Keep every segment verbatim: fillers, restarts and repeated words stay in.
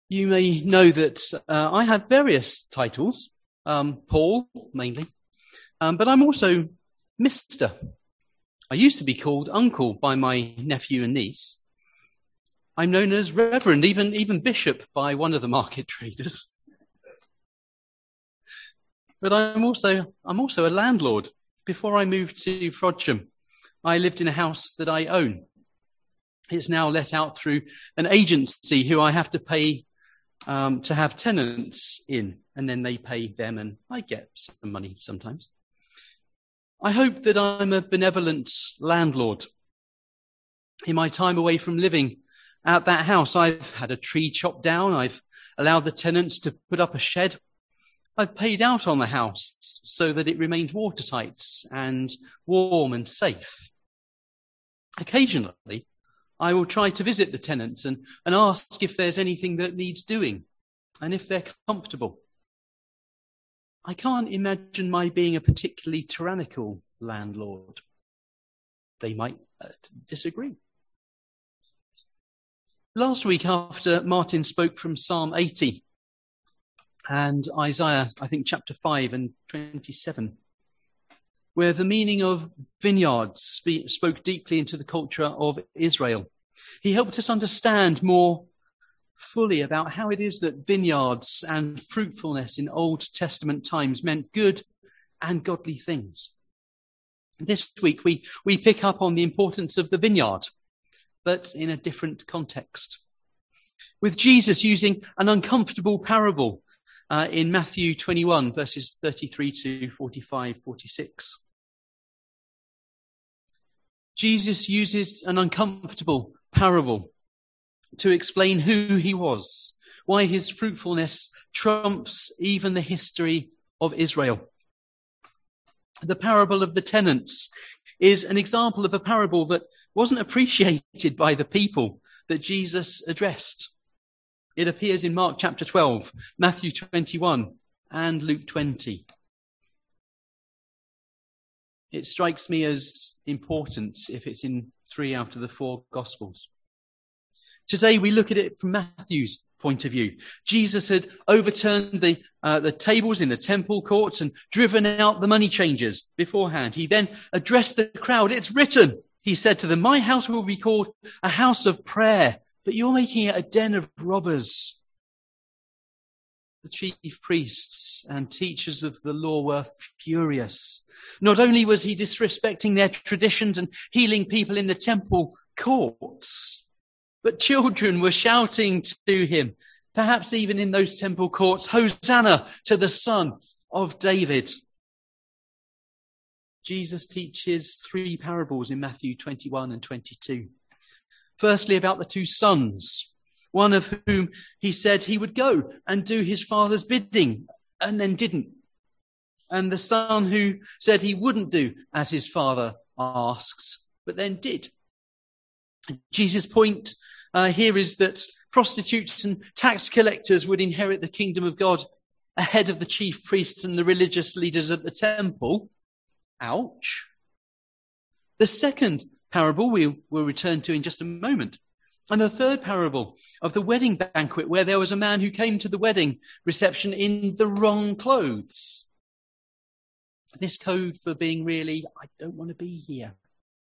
You may know that uh, I have various titles, um, Paul mainly, um, but I'm also Mister I used to be called Uncle by my nephew and niece. I'm known as Reverend, even, even Bishop by one of the market traders. But I'm also, I'm also a landlord. Before I moved to Frodsham, I lived in a house that I own. It's now let out through an agency who I have to pay um, to have tenants in, and then they pay them and I get some money sometimes. I hope that I'm a benevolent landlord. In my time away from living at that house, I've had a tree chopped down. I've allowed the tenants to put up a shed. I've paid out on the house so that it remained watertight and warm and safe. Occasionally, I will try to visit the tenants and, and ask if there's anything that needs doing and if they're comfortable. I can't imagine my being a particularly tyrannical landlord. They might uh, disagree. Last week, after Martin spoke from Psalm eighty and Isaiah, I think chapter five and twenty-seven, where the meaning of vineyards spe- spoke deeply into the culture of Israel, he helped us understand more fully about how it is that vineyards and fruitfulness in Old Testament times meant good and godly things. This week we, we pick up on the importance of the vineyard, but in a different context, with Jesus using an uncomfortable parable uh, in Matthew twenty-one, verses thirty-three to forty-five, forty-six. Jesus uses an uncomfortable parable to explain who he was, why his fruitfulness trumps even the history of Israel. The parable of the tenants is an example of a parable that wasn't appreciated by the people that Jesus addressed. It appears in Mark chapter twelve, Matthew twenty-one, and Luke twenty. It strikes me as important if it's in three out of the four Gospels. Today we look at it from Matthew's point of view. Jesus had overturned the uh, the tables in the temple courts and driven out the money changers beforehand. He then addressed the crowd. It's written, he said to them, "My house will be called a house of prayer, but you're making it a den of robbers." The chief priests and teachers of the law were furious. Not only was he disrespecting their traditions and healing people in the temple courts, but children were shouting to him, perhaps even in those temple courts, "Hosanna to the Son of David." Jesus teaches three parables in Matthew twenty-one and twenty-two. Firstly, about the two sons, one of whom he said he would go and do his father's bidding and then didn't. And the son who said he wouldn't do as his father asks, but then did. Jesus' point uh, here is that prostitutes and tax collectors would inherit the kingdom of God ahead of the chief priests and the religious leaders at the temple. Ouch. The second parable we will return to in just a moment. And the third parable of the wedding banquet, where there was a man who came to the wedding reception in the wrong clothes. This code for being really, I don't want to be here.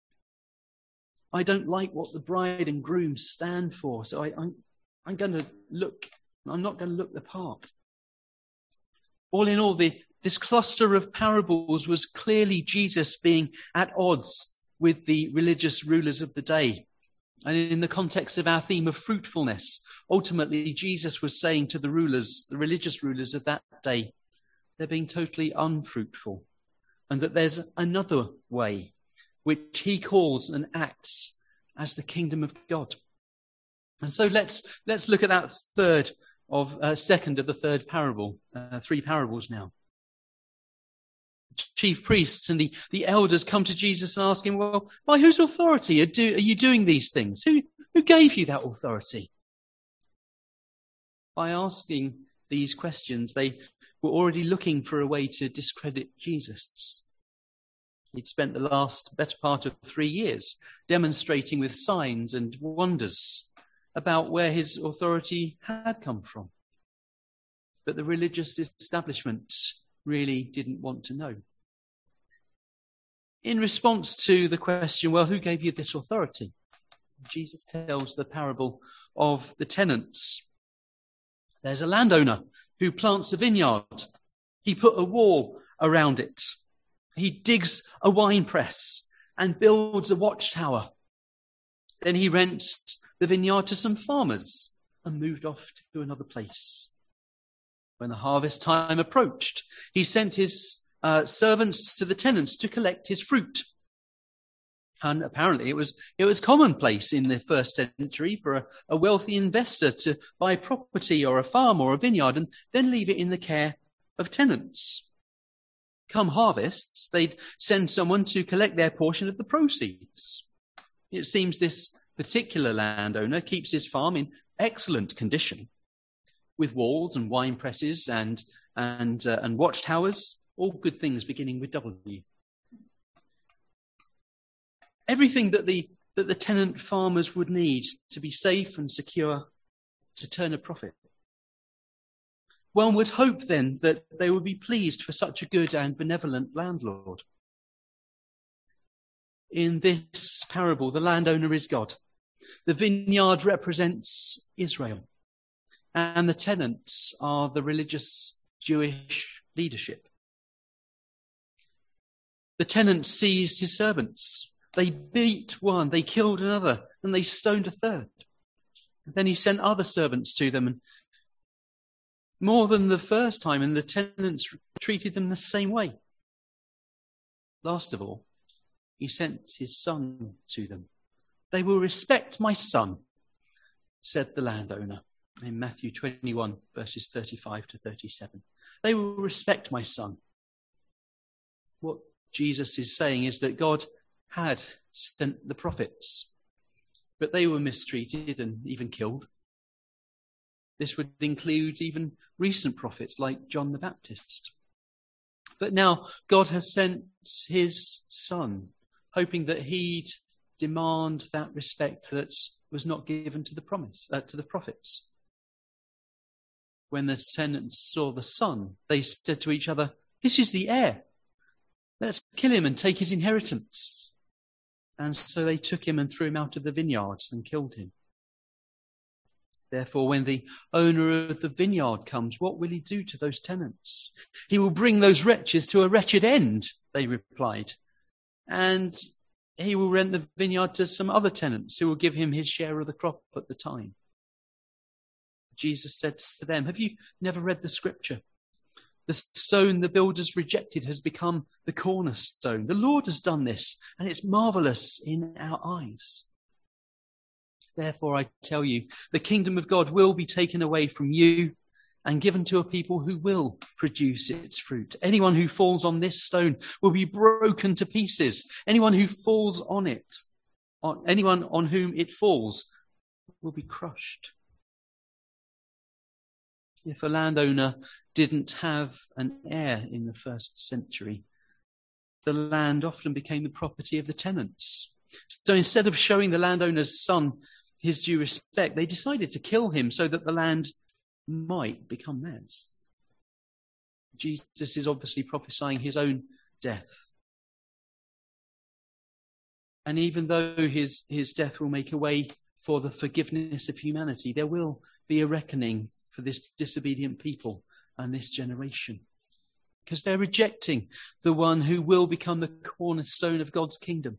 I don't like what the bride and groom stand for, so I, I'm, I'm going to look, I'm not going to look the part. All in all, the, this cluster of parables was clearly Jesus being at odds with the religious rulers of the day. And in the context of our theme of fruitfulness, ultimately Jesus was saying to the rulers, the religious rulers of that day, they're being totally unfruitful, and that there's another way which he calls and acts as the kingdom of God. And so let's let's look at that third of uh, second of the third parable, uh, three parables now. The chief priests and the, the elders come to Jesus and ask him, well, by whose authority are, do, are you doing these things? Who, who gave you that authority? By asking these questions, they were already looking for a way to discredit Jesus. He'd spent the last better part of three years demonstrating with signs and wonders about where his authority had come from. But the religious establishment really didn't want to know. In response to the question, well, who gave you this authority? Jesus tells the parable of the tenants. There's a landowner who plants a vineyard. He put a wall around it. He digs a wine press and builds a watchtower. Then he rents the vineyard to some farmers and moved off to another place. When the harvest time approached, he sent his uh, servants to the tenants to collect his fruit. And apparently it was it was commonplace in the first century for a, a wealthy investor to buy property or a farm or a vineyard and then leave it in the care of tenants. Come harvests, they'd send someone to collect their portion of the proceeds. It seems this particular landowner keeps his farm in excellent condition, with walls and wine presses and and uh, and watchtowers, all good things beginning with W. Everything that the that the tenant farmers would need to be safe and secure to turn a profit. One would hope then that they would be pleased for such a good and benevolent landlord. In this parable, the landowner is God. The vineyard represents Israel. And the tenants are the religious Jewish leadership. The tenant seized his servants. They beat one, they killed another, and they stoned a third. And then he sent other servants to them, and more than the first time, and the tenants treated them the same way. Last of all, he sent his son to them. They will respect my son, said the landowner in Matthew twenty-one, verses thirty-five to thirty-seven. They will respect my son. What Jesus is saying is that God had sent the prophets, but they were mistreated and even killed. This would include even recent prophets like John the Baptist. But now God has sent his son, hoping that he'd demand that respect that was not given to the promise uh, to the prophets. When the tenants saw the son, they said to each other, "This is the heir. Let's kill him and take his inheritance." And so they took him and threw him out of the vineyards and killed him. Therefore, when the owner of the vineyard comes, what will he do to those tenants? He will bring those wretches to a wretched end, they replied. And he will rent the vineyard to some other tenants who will give him his share of the crop at the time. Jesus said to them, "Have you never read the scripture? The stone the builders rejected has become the cornerstone. The Lord has done this, and it's marvelous in our eyes. Therefore, I tell you, the kingdom of God will be taken away from you and given to a people who will produce its fruit. Anyone who falls on this stone will be broken to pieces. Anyone who falls on it, on anyone on whom it falls, will be crushed." If a landowner didn't have an heir in the first century, the land often became the property of the tenants. So instead of showing the landowner's son his due respect, they decided to kill him so that the land might become theirs. Jesus is obviously prophesying his own death. And even though his, his death will make a way for the forgiveness of humanity, there will be a reckoning for this disobedient people and this generation, because they're rejecting the one who will become the cornerstone of God's kingdom.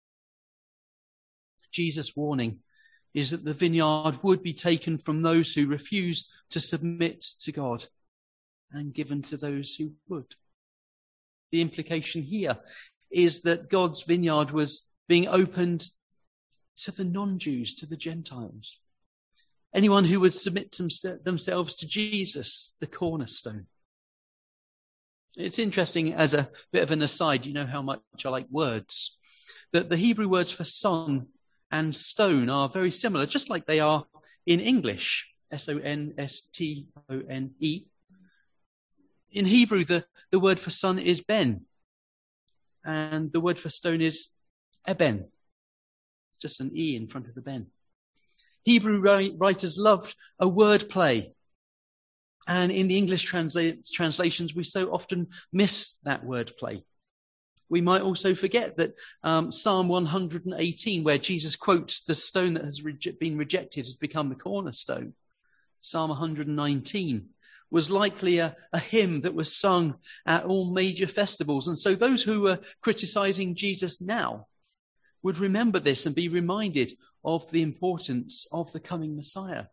Jesus' warning is that the vineyard would be taken from those who refuse to submit to God and given to those who would. The implication here is that God's vineyard was being opened to the non-Jews, to the Gentiles. Anyone who would submit themselves to Jesus, the cornerstone. It's interesting, as a bit of an aside, you know how much I like words, that the Hebrew words for son and stone are very similar, just like they are in English, S O N S T O N E. In Hebrew, the, the word for son is ben, and the word for stone is eben. Just an E in front of the ben. Hebrew writers loved a word play. And in the English transla- translations, we so often miss that word play. We might also forget that um, Psalm one hundred eighteen, where Jesus quotes the stone that has re- been rejected has become the cornerstone. Psalm one hundred nineteen was likely a, a hymn that was sung at all major festivals. And so those who were criticizing Jesus now would remember this and be reminded of the importance of the coming Messiah.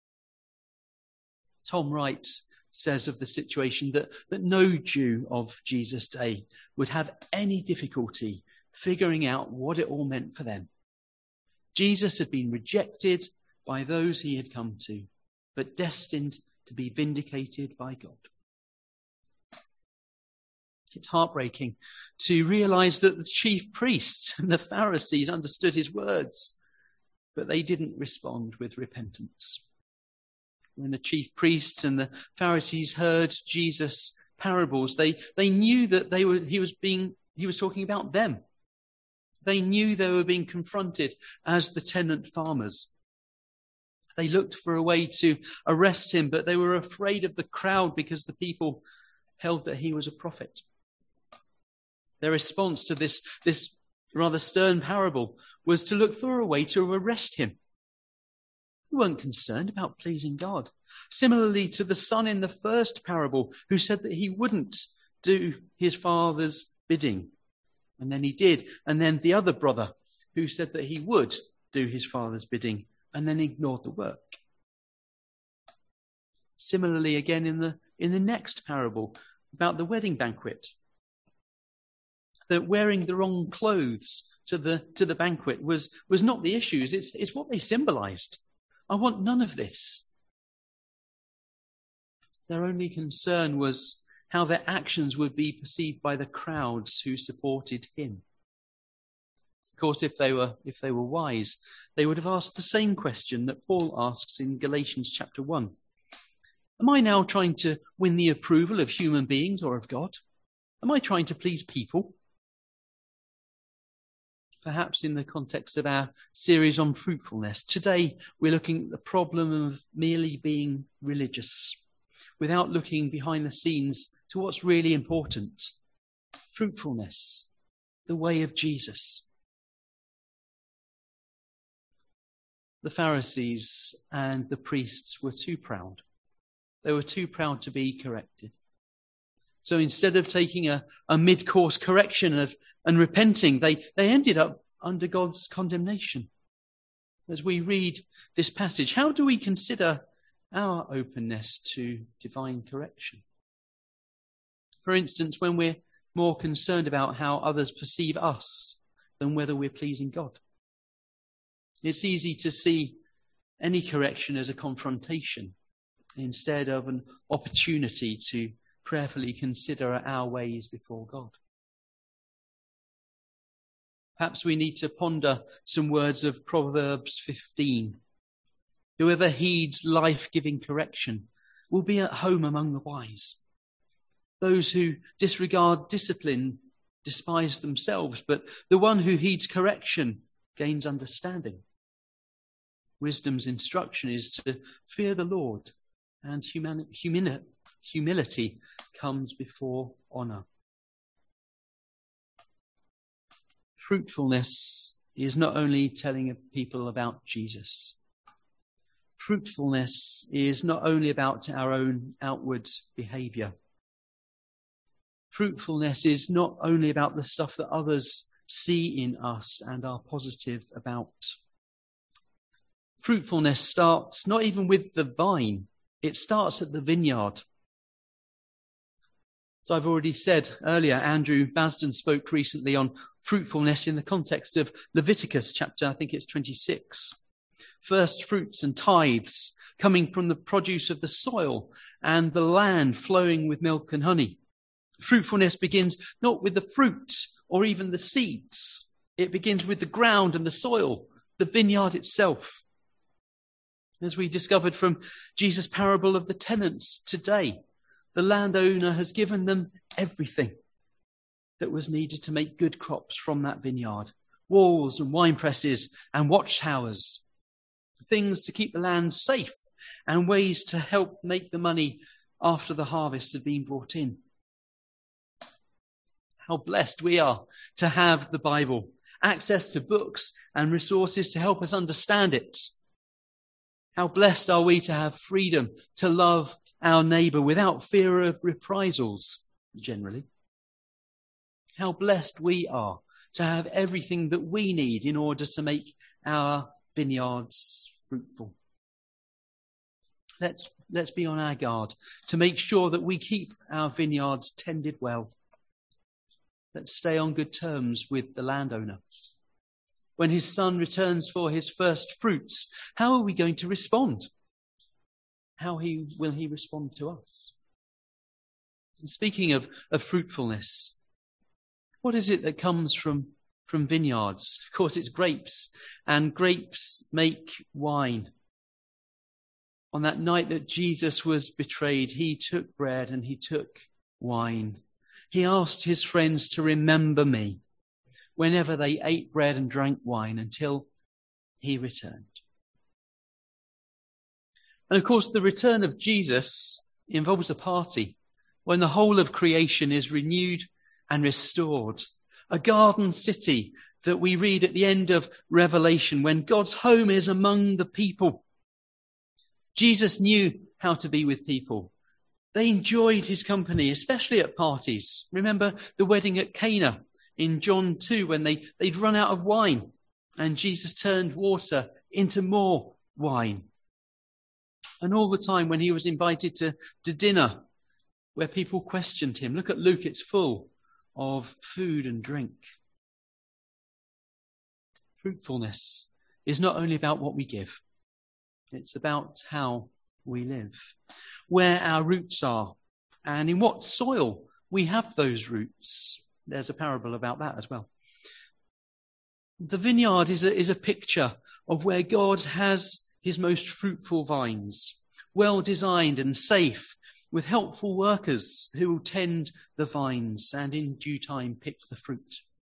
Tom Wright says of the situation that, that no Jew of Jesus' day would have any difficulty figuring out what it all meant for them. Jesus had been rejected by those he had come to, but destined to be vindicated by God. It's heartbreaking to realize that the chief priests and the Pharisees understood his words, but they didn't respond with repentance. When the chief priests and the Pharisees heard Jesus' parables, they, they knew that they were, he was being, he was talking about them. They knew they were being confronted as the tenant farmers. They looked for a way to arrest him, but they were afraid of the crowd because the people held that he was a prophet. Their response to this, this rather stern parable was to look for a way to arrest him. They weren't concerned about pleasing God. Similarly to the son in the first parable who said that he wouldn't do his father's bidding. And then he did. And then the other brother who said that he would do his father's bidding and then ignored the work. Similarly again in the, in the next parable about the wedding banquet. That wearing the wrong clothes to the, to the banquet was, was not the issues. It's, it's what they symbolized. I want none of this. Their only concern was how their actions would be perceived by the crowds who supported him. Of course, if they were, if they were wise, they would have asked the same question that Paul asks in Galatians chapter one. Am I now trying to win the approval of human beings or of God? Am I trying to please people? Perhaps in the context of our series on fruitfulness, today we're looking at the problem of merely being religious without looking behind the scenes to what's really important. Fruitfulness, the way of Jesus. The Pharisees and the priests were too proud. They were too proud to be corrected. So instead of taking a, a mid-course correction of, and repenting, they, they ended up under God's condemnation. As we read this passage, how do we consider our openness to divine correction? For instance, when we're more concerned about how others perceive us than whether we're pleasing God. It's easy to see any correction as a confrontation instead of an opportunity to prayerfully consider our ways before God. Perhaps we need to ponder some words of Proverbs fifteen. Whoever heeds life-giving correction will be at home among the wise. Those who disregard discipline despise themselves, but the one who heeds correction gains understanding. Wisdom's instruction is to fear the Lord, and humani- humani- humility comes before honor. Fruitfulness is not only telling people about Jesus. Fruitfulness is not only about our own outward behavior. Fruitfulness is not only about the stuff that others see in us and are positive about. Fruitfulness starts not even with the vine, it starts at the vineyard. As I've already said earlier, Andrew Basden spoke recently on fruitfulness in the context of Leviticus chapter, I think it's twenty-six. First fruits and tithes coming from the produce of the soil and the land flowing with milk and honey. Fruitfulness begins not with the fruit or even the seeds. It begins with the ground and the soil, the vineyard itself. As we discovered from Jesus' parable of the tenants today, the landowner has given them everything that was needed to make good crops from that vineyard. Walls and wine presses and watchtowers. things to keep the land safe and ways to help make the money after the harvest had been brought in. How blessed we are to have the Bible, access to books and resources to help us understand it. How blessed are we to have freedom to love our neighbour without fear of reprisals, generally. How blessed we are to have everything that we need in order to make our vineyards fruitful. Let's, let's be on our guard to make sure that we keep our vineyards tended well. Let's stay on good terms with the landowner. When his son returns for his first fruits, how are we going to respond? How he, will he respond to us? And speaking of, of fruitfulness, what is it that comes from, from vineyards? Of course, it's grapes, and grapes make wine. On that night that Jesus was betrayed, he took bread and he took wine. He asked his friends to remember me whenever they ate bread and drank wine until he returned. And of course, the return of Jesus involves a party when the whole of creation is renewed and restored. A garden city that we read at the end of Revelation, when God's home is among the people. Jesus knew how to be with people. They enjoyed his company, especially at parties. Remember the wedding at Cana in John two, when they, they'd run out of wine and Jesus turned water into more wine. And all the time when he was invited to, to dinner where people questioned him. Look at Luke, it's full of food and drink. Fruitfulness is not only about what we give. It's about how we live, where our roots are, and in what soil we have those roots. There's a parable about that as well. The vineyard is a, is a picture of where God has his most fruitful vines, well designed and safe, with helpful workers who will tend the vines and in due time pick the fruit.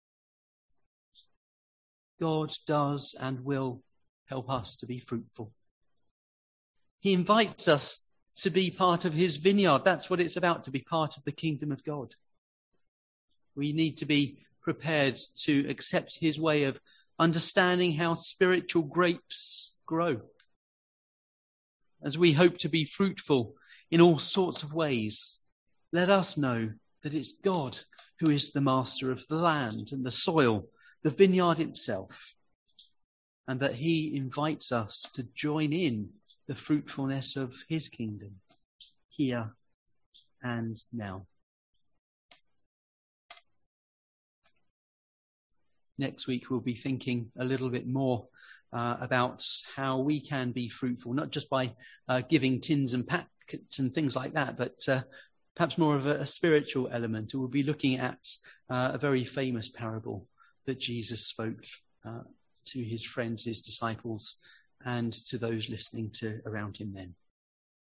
God does and will help us to be fruitful. He invites us to be part of his vineyard. That's what it's about, to be part of the kingdom of God. We need to be prepared to accept his way of understanding how spiritual grapes grow. As we hope to be fruitful in all sorts of ways, let us know that it's God who is the master of the land and the soil, the vineyard itself, and that he invites us to join in the fruitfulness of his kingdom here and now. Next week, we'll be thinking a little bit more uh, about how we can be fruitful, not just by uh, giving tins and packets and things like that, but uh, perhaps more of a, a spiritual element. We'll be looking at uh, a very famous parable that Jesus spoke uh, to his friends, his disciples, and to those listening to around him then.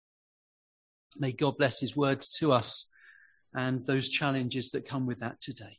May God bless his words to us and those challenges that come with that today.